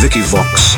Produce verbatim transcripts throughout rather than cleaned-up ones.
Vicky Vox.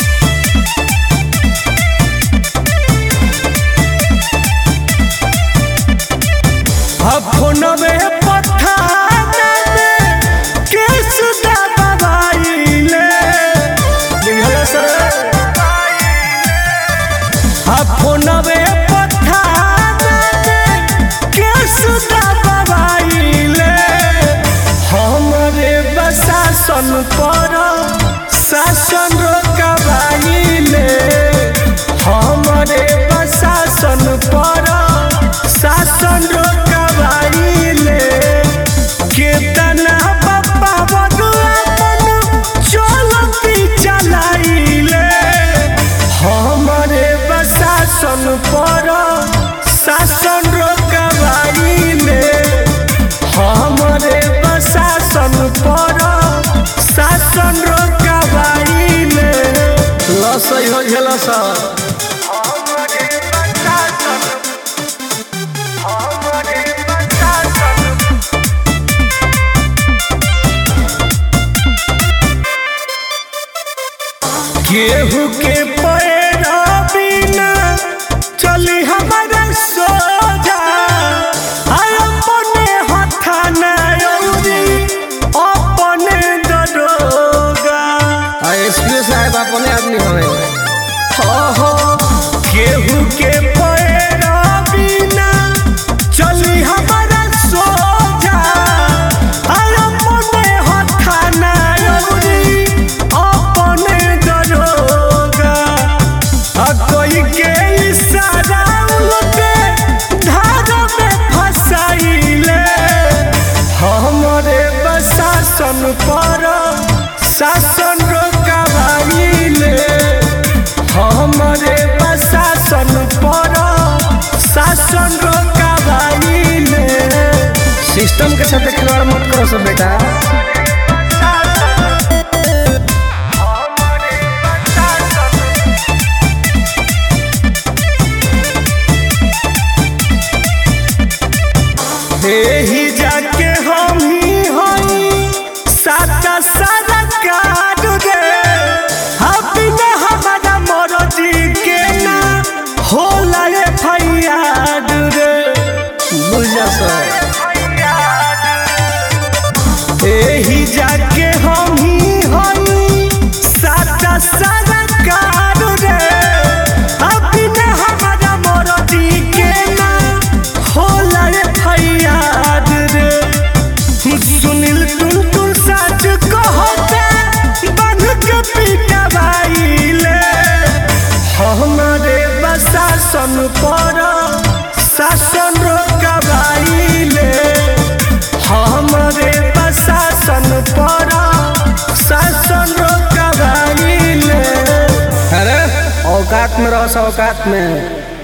शासन पर शासन रोकवाइले हमरे प्रशासन पर शासन रोकवाइले केतना बापा बदुआ मन चलती चलाइले हमरे प्रशासन पर शासन रोकवाइले हमरे प्रशासन पर शासन रोकवाइले लसै हो गेल सा हमरे प्रशासन हमरे प्रशासन केहू के पैरा बिना चली हमारा सोजा अपने हथा नौरी अपने दरोगा एसपी साहब अपने आदमी हवे हो हो केहू के पैरा बिना चली हमारा सोजा अपने हथा नौरी अपने दरोगा कोई के इशारा उलटे धार में फसाइले हमरे प्रशासन पर शासन रोकवाइले हमरे प्रशासन पर शासन रोकवाइले सिस्टम के साथ खिलवाड़ मत करो सब बेटा। ही जाके हम ही हई साता सारा काट रे बिना हमारा मर्जी के ना होला रे फैयाद रे बुझा सर ही जाके हम ही हई साता सारा काट रे बिना हमारा मर्जी के ना होला रे फैयाद रे सुनील टुन टुन सच कहते बन के पिटवाइले हमरे प्रशासन पर शासन रोकवाइले हमरे प्रशासन पर शासन रोकवाइले अरे औकात में रहो औकात में।